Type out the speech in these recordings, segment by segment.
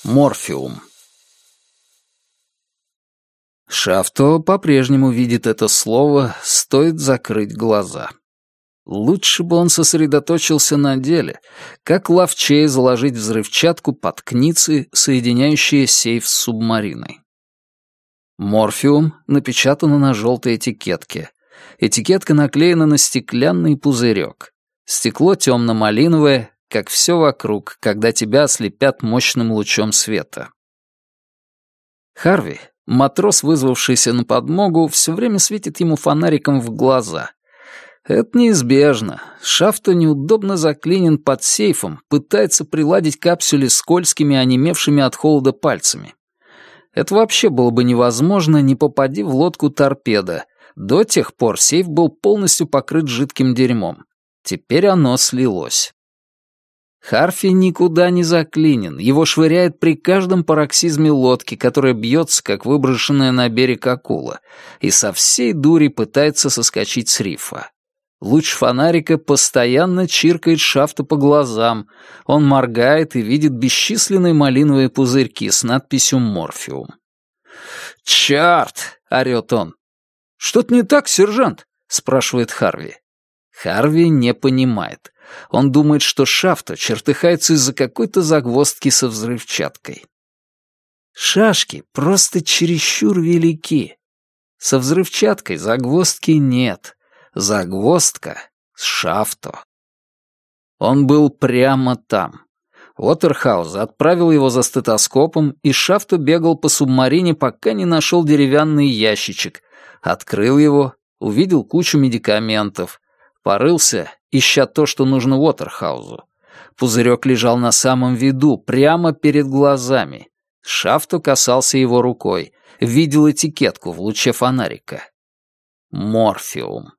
Морфиум. Шафто по-прежнему видит это слово, стоит закрыть глаза. Лучше бы он сосредоточился на деле, как ловчее заложить взрывчатку под кницы, соединяющие сейф с субмариной. Морфиум напечатано на желтой этикетке. Этикетка наклеена на стеклянный пузырек. Стекло темно-малиновое, как все вокруг, когда тебя ослепят мощным лучом света. Харви, матрос, вызвавшийся на подмогу, все время светит ему фонариком в глаза. Это неизбежно. Шафто неудобно заклинен под сейфом, пытается приладить капсюли скользкими, онемевшими от холода пальцами. Это вообще было бы невозможно, не попади в лодку торпеда. До тех пор сейф был полностью покрыт жидким дерьмом. Теперь оно слилось. Харви никуда не заклинен, его швыряет при каждом пароксизме лодки, которая бьется, как выброшенная на берег акула, и со всей дури пытается соскочить с рифа. Луч фонарика постоянно чиркает Шафта по глазам, он моргает и видит бесчисленные малиновые пузырьки с надписью «Морфиум». «Чёрт!» — орёт он. «Что-то не так, сержант?» — спрашивает Харви. Харви не понимает. Он думает, что Шафто чертыхается из-за какой-то загвоздки со взрывчаткой. Шашки просто чересчур велики. Со взрывчаткой загвоздки нет. Загвоздка с Шафто. Он был прямо там. Уотерхаус отправил его за стетоскопом, и Шафто бегал по субмарине, пока не нашел деревянный ящичек, открыл его, увидел кучу медикаментов, порылся, ища то, что нужно Уотерхаузу. Пузырек лежал на самом виду, прямо перед глазами. Шафто касался его рукой, видел этикетку в луче фонарика. Морфиум.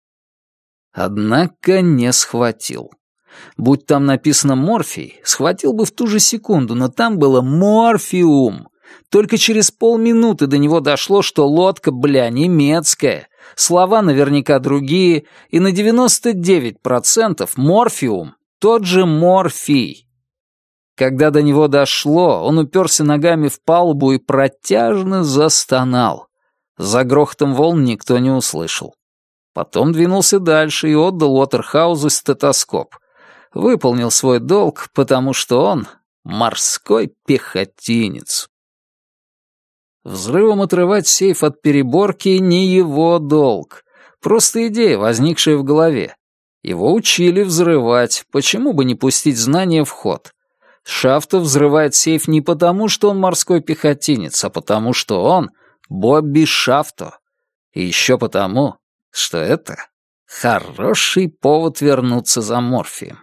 Однако не схватил. Будь там написано «морфий», схватил бы в ту же секунду, но там было «морфиум». Только через полминуты до него дошло, что лодка, немецкая. Слова наверняка другие, и на 99% морфиум — тот же морфий. Когда до него дошло, он уперся ногами в палубу и протяжно застонал. За грохотом волн никто не услышал. Потом двинулся дальше и отдал Уотерхаузу стетоскоп. Выполнил свой долг, потому что он морской пехотинец. Взрывом отрывать сейф от переборки не его долг. Просто идея, возникшая в голове. Его учили взрывать, почему бы не пустить знания в ход? Шафто взрывает сейф не потому, что он морской пехотинец, а потому, что он Бобби Шафто. И еще потому, что это хороший повод вернуться за морфием.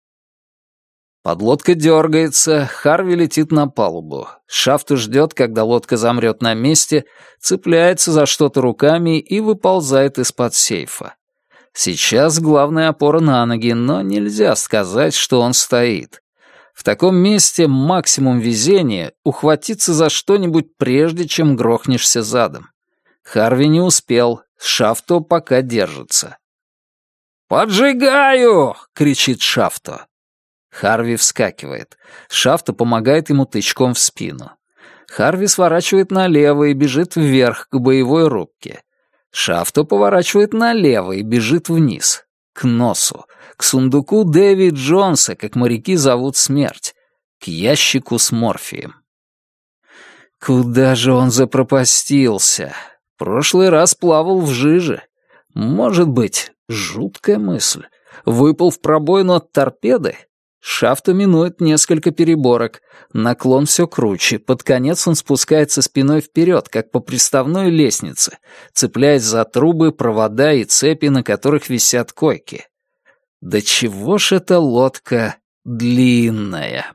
Подлодка дергается, Харви летит на палубу. Шафто ждет, когда лодка замрет на месте, цепляется за что-то руками и выползает из-под сейфа. Сейчас главная опора на ноги, но нельзя сказать, что он стоит. В таком месте максимум везения — ухватиться за что-нибудь, прежде чем грохнешься задом. Харви не успел, Шафто пока держится. «Поджигаю!» — кричит Шафто. Харви вскакивает. Шафто помогает ему тычком в спину. Харви сворачивает налево и бежит вверх, к боевой рубке. Шафто поворачивает налево и бежит вниз, к носу, к сундуку Дэви Джонса, как моряки зовут смерть, к ящику с морфием. Куда же он запропастился? Прошлый раз плавал в жиже. Может быть, жуткая мысль. Выпал в пробоину от торпеды? Шафто минует несколько переборок. Наклон все круче. Под конец он спускается спиной вперед, как по приставной лестнице, цепляясь за трубы, провода и цепи, на которых висят койки. Да чего ж эта лодка длинная?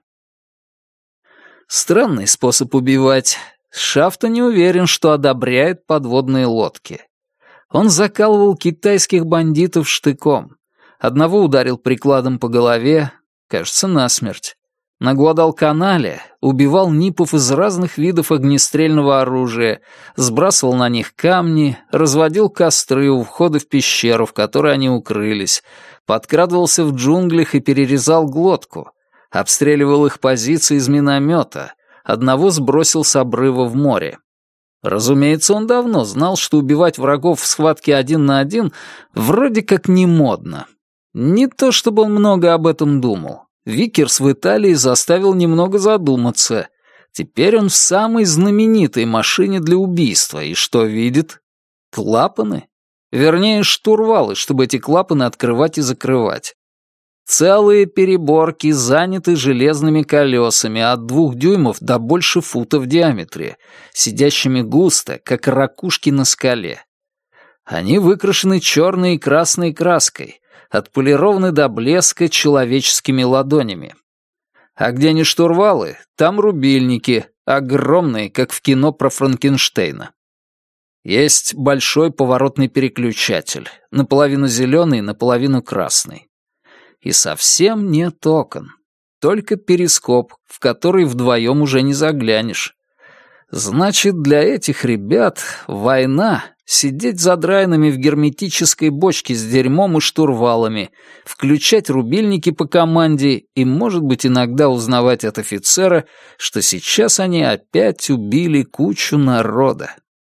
Странный способ убивать. Шафто не уверен, что одобряет подводные лодки. Он закалывал китайских бандитов штыком. Одного ударил прикладом по голове, кажется, насмерть. На Гвадалканале убивал нипов из разных видов огнестрельного оружия, сбрасывал на них камни, разводил костры у входа в пещеру, в которой они укрылись, подкрадывался в джунглях и перерезал глотку, обстреливал их позиции из миномета, одного сбросил с обрыва в море. Разумеется, он давно знал, что убивать врагов в схватке 1 на 1 вроде как не модно. Не то чтобы он много об этом думал. Виккерс в Италии заставил немного задуматься. Теперь он в самой знаменитой машине для убийства, и что видит? Клапаны? Вернее, штурвалы, чтобы эти клапаны открывать и закрывать. Целые переборки заняты железными колесами от 2 дюймов до больше фута в диаметре, сидящими густо, как ракушки на скале. Они выкрашены черной и красной краской, отполированы до блеска человеческими ладонями. А где не штурвалы, там рубильники, огромные, как в кино про Франкенштейна. Есть большой поворотный переключатель, наполовину зеленый, наполовину красный. И совсем нет окон, только перископ, в который вдвоем уже не заглянешь. Значит, для этих ребят война — сидеть задраенными в герметической бочке с дерьмом и штурвалами, включать рубильники по команде и, может быть, иногда узнавать от офицера, что сейчас они опять убили кучу народа.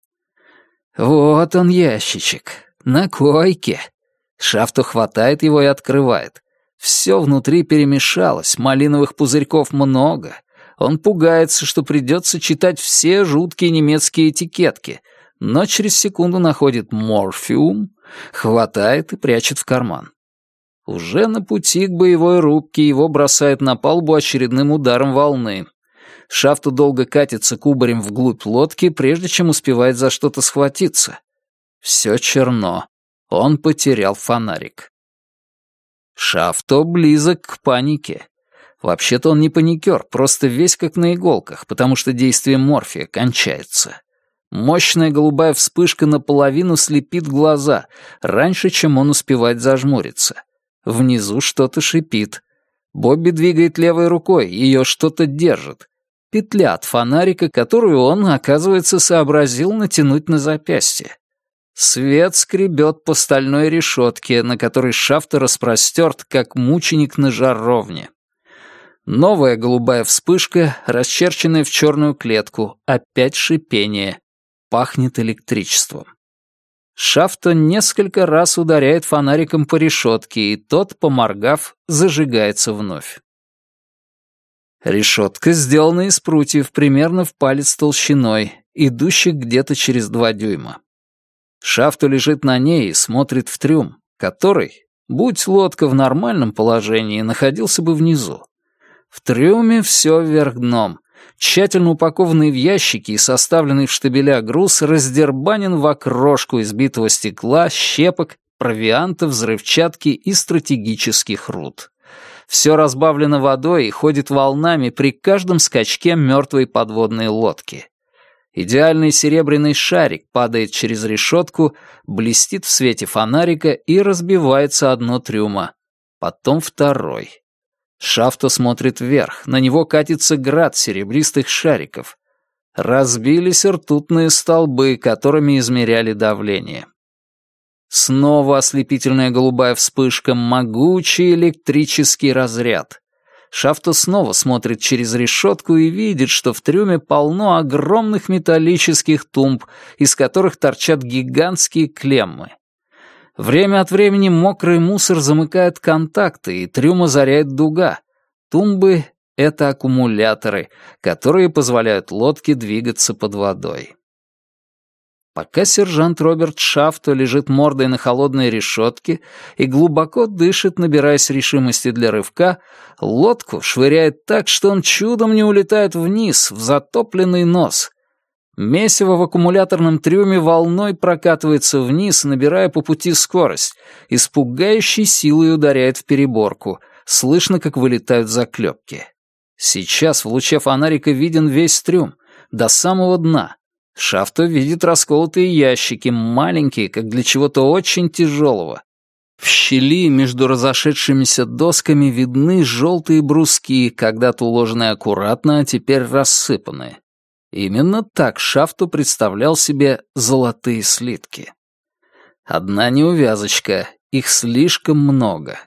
Вот он, ящичек, на койке. Шафто хватает его и открывает. Все внутри перемешалось, малиновых пузырьков много. Он пугается, что придется читать все жуткие немецкие этикетки, но через секунду находит морфиум, хватает и прячет в карман. Уже на пути к боевой рубке его бросает на палубу очередным ударом волны. Шафто долго катится кубарем вглубь лодки, прежде чем успевает за что-то схватиться. Все черно. Он потерял фонарик. Шафто близок к панике. Вообще-то он не паникер, просто весь как на иголках, потому что действие морфия кончается. Мощная голубая вспышка наполовину слепит глаза, раньше, чем он успевает зажмуриться. Внизу что-то шипит. Бобби двигает левой рукой, ее что-то держит. Петля от фонарика, которую он, оказывается, сообразил натянуть на запястье. Свет скребет по стальной решетке, на которой Шафто распростерт, как мученик на жаровне. Новая голубая вспышка, расчерченная в черную клетку, опять шипение. Пахнет электричеством. Шафто несколько раз ударяет фонариком по решетке, и тот, поморгав, зажигается вновь. Решетка сделана из прутьев примерно в палец толщиной, идущих где-то через 2 дюйма. Шафто лежит на ней и смотрит в трюм, который, будь лодка в нормальном положении, находился бы внизу. В трюме все вверх дном. Тщательно упакованный в ящики и составленный в штабеля груз раздербанен в окрошку из битого стекла, щепок, провианта, взрывчатки и стратегических руд. Все разбавлено водой и ходит волнами при каждом скачке мертвой подводной лодки. Идеальный серебряный шарик падает через решетку, блестит в свете фонарика и разбивается о дно трюма. Потом второй. Шафто смотрит вверх, на него катится град серебристых шариков. Разбились ртутные столбы, которыми измеряли давление. Снова ослепительная голубая вспышка, могучий электрический разряд. Шафто снова смотрит через решетку и видит, что в трюме полно огромных металлических тумб, из которых торчат гигантские клеммы. Время от времени мокрый мусор замыкает контакты, и трюм озаряет дуга. Тумбы — это аккумуляторы, которые позволяют лодке двигаться под водой. Пока сержант Роберт Шафто лежит мордой на холодной решетке и глубоко дышит, набираясь решимости для рывка, лодку швыряет так, что он чудом не улетает вниз, в затопленный нос. Месиво в аккумуляторном трюме волной прокатывается вниз, набирая по пути скорость, и с пугающей силой ударяет в переборку. Слышно, как вылетают заклепки. Сейчас в луче фонарика виден весь трюм, до самого дна. Шафто видит расколотые ящики, маленькие, как для чего-то очень тяжелого. В щели между разошедшимися досками видны желтые бруски, когда-то уложенные аккуратно, а теперь рассыпанные. Именно так Шафто представлял себе золотые слитки. Одна неувязочка, их слишком много.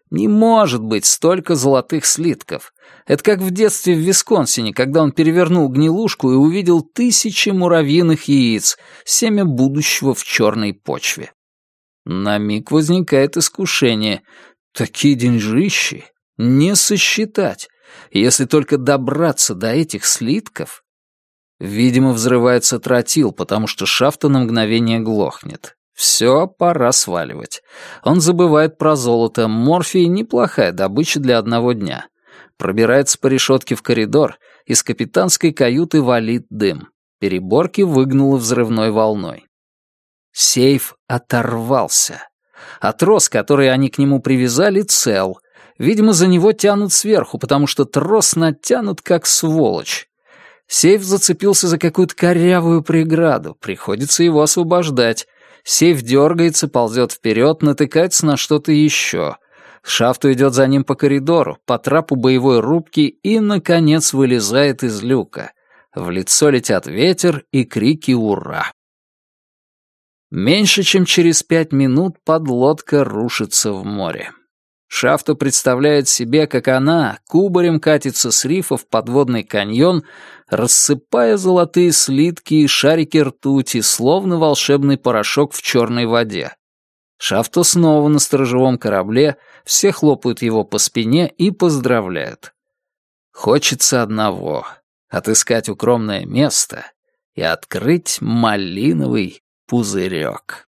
Не может быть столько золотых слитков. Это как в детстве в Висконсине, когда он перевернул гнилушку и увидел тысячи муравьиных яиц, семя будущего в черной почве. На миг возникает искушение. Такие деньжищи не сосчитать, если только добраться до этих слитков. Видимо, взрывается тротил, потому что Шафта на мгновение глохнет. Все, пора сваливать. Он забывает про золото. Морфий — неплохая добыча для одного дня. Пробирается по решетке в коридор, из капитанской каюты валит дым. Переборки выгнуло взрывной волной. Сейф оторвался. А трос, который они к нему привязали, цел. Видимо, за него тянут сверху, потому что трос натянут как сволочь. Сейф зацепился за какую-то корявую преграду. Приходится его освобождать. Сейф дергается, ползет вперед, натыкается на что-то еще. Шафта идет за ним по коридору, по трапу боевой рубки и, наконец, вылезает из люка. В лицо летят ветер и крики «Ура!». Меньше чем через 5 минут подлодка рушится в море. Шафта представляет себе, как она кубарем катится с рифа в подводный каньон, рассыпая золотые слитки и шарики ртути, словно волшебный порошок в черной воде. Шафта снова на сторожевом корабле, все хлопают его по спине и поздравляют. Хочется одного — отыскать укромное место и открыть малиновый пузырек.